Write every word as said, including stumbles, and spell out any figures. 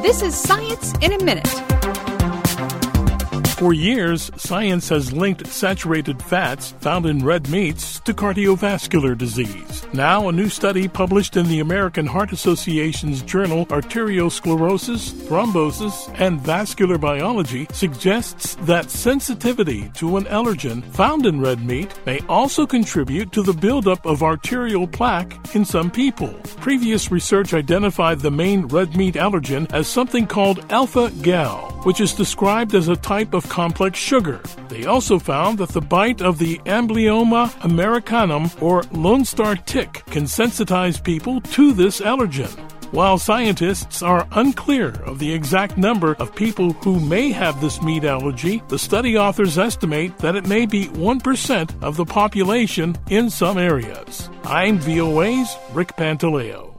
This is Science in a Minute. For years, science has linked saturated fats found in red meats to cardiovascular disease. Now, a new study published in the American Heart Association's journal Arteriosclerosis, Thrombosis, and Vascular Biology suggests that sensitivity to an allergen found in red meat may also contribute to the buildup of arterial plaque in some people. Previous research identified the main red meat allergen as something called alpha-gal, which is described as a type of complex sugar. They also found that the bite of the Amblyomma americanum, or Lone Star tick, can sensitize people to this allergen. While scientists are unclear of the exact number of people who may have this meat allergy, the study authors estimate that it may be one percent of the population in some areas. I'm V O A's Rick Pantaleo.